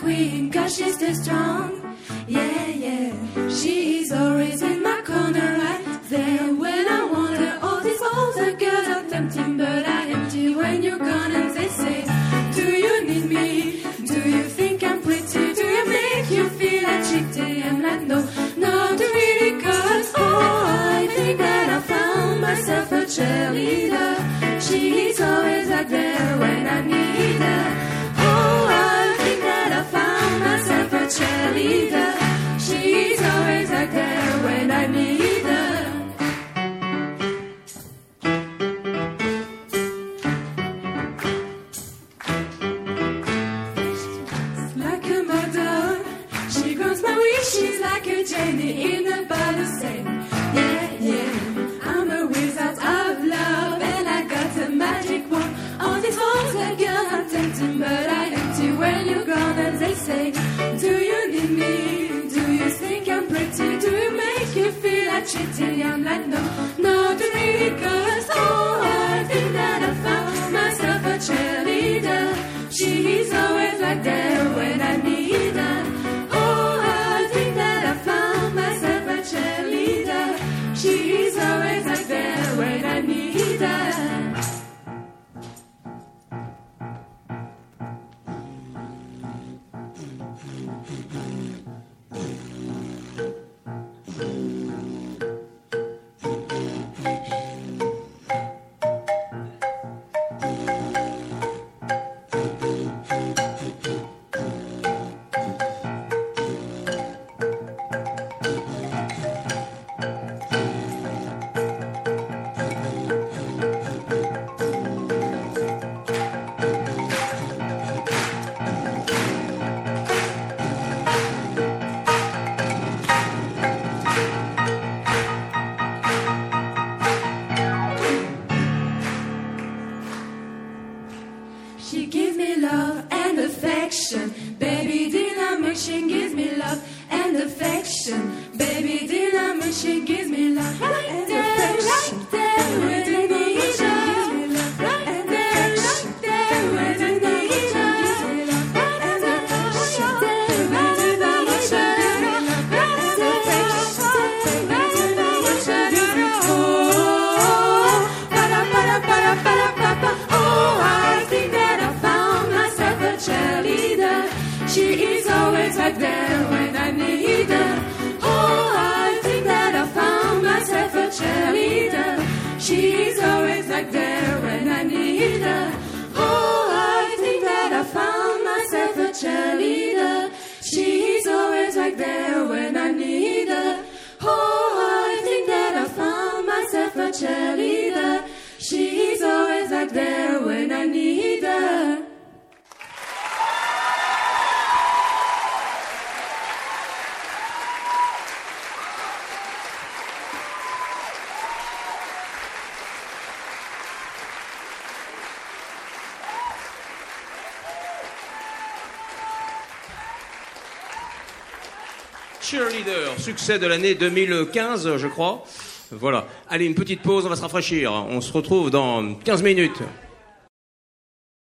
queen, 'cause she's too strong. Yeah, yeah, she's always in my corner, right there when I want her. All these older girls are tempting, but I empty when you're gone. And they say, do you need me? Do you think I'm pretty? Do you make you feel like cheating? I'm like, no, not really, 'cause oh, I think that I found myself a cheerleader. She's always out there when I need her. Oh, I think that I found myself a cheerleader. She's always out there when I need her. Like a mother, she grants my wishes like a genie in a bottle saying, yeah, yeah, I'm a wizard of love and I got a magic wand. All these holes that girls are tempting, but I empty when you're gone. And they say, do you need me? Do you think I'm pretty? Do you make you feel like cheating? I'm like, no, not really, 'cause oh, I think that I found myself a cheerleader. She's always like there when I need her. Oh, I think that I found myself a cheerleader. She's always like there when I need her. She gives me love and affection. Baby Dynamite, she gives me love and affection. Baby Dynamite, she gives me love and affection. Right there when I need her. Right there, right there when I need her. Right there, right there when I need her. Right there, right there when I need her. Oh, para para para para para. Oh, I think that I found myself a cheerleader. She is always right there when I need her. Oh, I think that I found myself a cheerleader. She is always right there when I need her. Oh, I think that I found myself a cheerleader. She is always right there when I need her. Oh, I think that I found myself a cheerleader. She is always right there when I need her. Cheerleader, succès de l'année 2015, je crois. Voilà. Allez, une petite pause, on va se rafraîchir. On se retrouve dans 15 minutes.